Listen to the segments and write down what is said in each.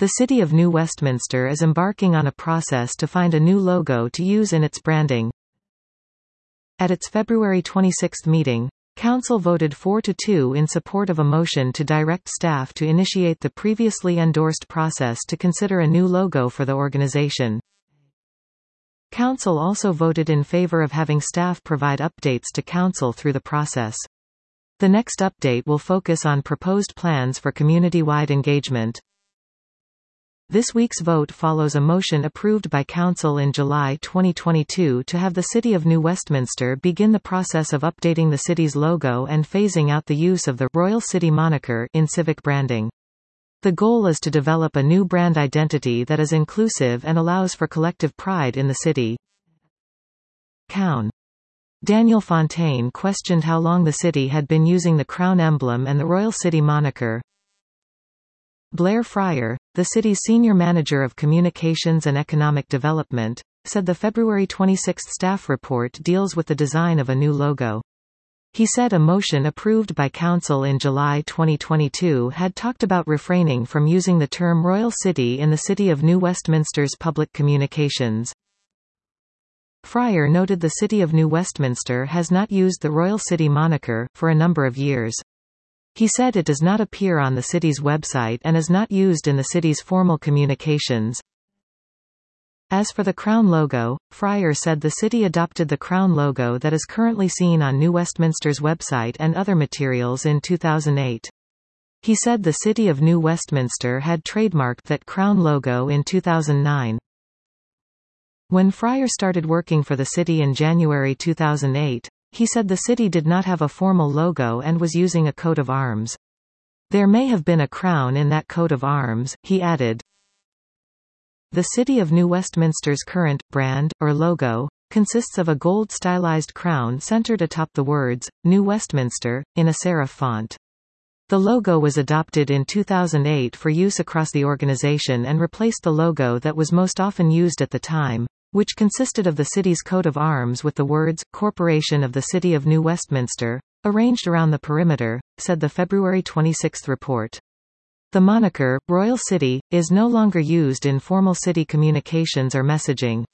The City of New Westminster is embarking on a process to find a new logo to use in its branding. At its February 26 meeting, Council voted 4-2 in support of a motion to direct staff to initiate the previously endorsed process to consider a new logo for the organization. Council also voted in favor of having staff provide updates to Council through the process. The next update will focus on proposed plans for community-wide engagement. This week's vote follows a motion approved by Council in July 2022 to have the City of New Westminster begin the process of updating the city's logo and phasing out the use of the Royal City moniker in civic branding. The goal is to develop a new brand identity that is inclusive and allows for collective pride in the city. Crown. Daniel Fontaine questioned how long the city had been using the Crown emblem and the Royal City moniker. Blair Fryer, the city's senior manager of communications and economic development, said the February 26 staff report deals with the design of a new logo. He said a motion approved by Council in July 2022 had talked about refraining from using the term Royal City in the City of New Westminster's public communications. Fryer noted the City of New Westminster has not used the Royal City moniker for a number of years. He said it does not appear on the city's website and is not used in the city's formal communications. As for the Crown logo, Fryer said the city adopted the Crown logo that is currently seen on New Westminster's website and other materials in 2008. He said the City of New Westminster had trademarked that Crown logo in 2009. When Fryer started working for the city in January 2008, he said the city did not have a formal logo and was using a coat of arms. There may have been a crown in that coat of arms, he added. The City of New Westminster's current brand, or logo, consists of a gold stylized crown centered atop the words, New Westminster, in a serif font. The logo was adopted in 2008 for use across the organization and replaced the logo that was most often used at the time, which consisted of the city's coat of arms with the words, Corporation of the City of New Westminster, arranged around the perimeter, said the February 26 report. The moniker, Royal City, is no longer used in formal city communications or messaging.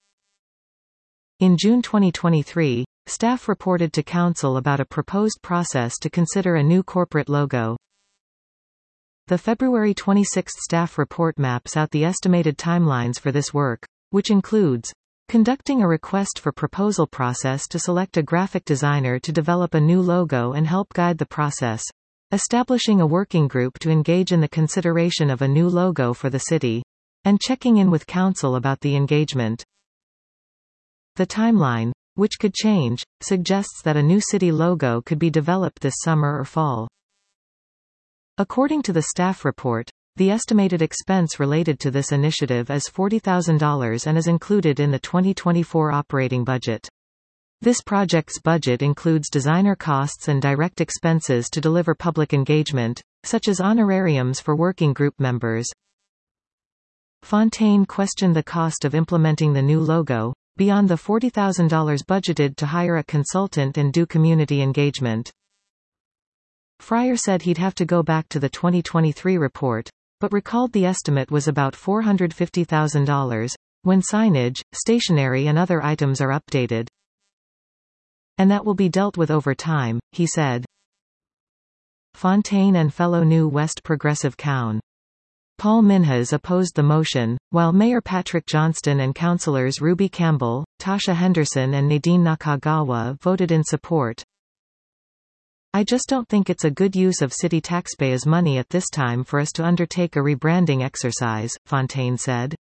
In June 2023, staff reported to Council about a proposed process to consider a new corporate logo. The February 26 staff report maps out the estimated timelines for this work, which includes conducting a request for proposal process to select a graphic designer to develop a new logo and help guide the process, establishing a working group to engage in the consideration of a new logo for the city, and checking in with Council about the engagement. The timeline, which could change, suggests that a new city logo could be developed this summer or fall. According to the staff report, the estimated expense related to this initiative is $40,000 and is included in the 2024 operating budget. This project's budget includes designer costs and direct expenses to deliver public engagement, such as honorariums for working group members. Fontaine questioned the cost of implementing the new logo, beyond the $40,000 budgeted to hire a consultant and do community engagement. Fryer said he'd have to go back to the 2023 report, but recalled the estimate was about $450,000, when signage, stationery and other items are updated. And that will be dealt with over time, he said. Fontaine and fellow New West Progressive Coun. Paul Minhas opposed the motion, while Mayor Patrick Johnston and councillors Ruby Campbell, Tasha Henderson and Nadine Nakagawa voted in support. I just don't think it's a good use of city taxpayers' money at this time for us to undertake a rebranding exercise, Fontaine said.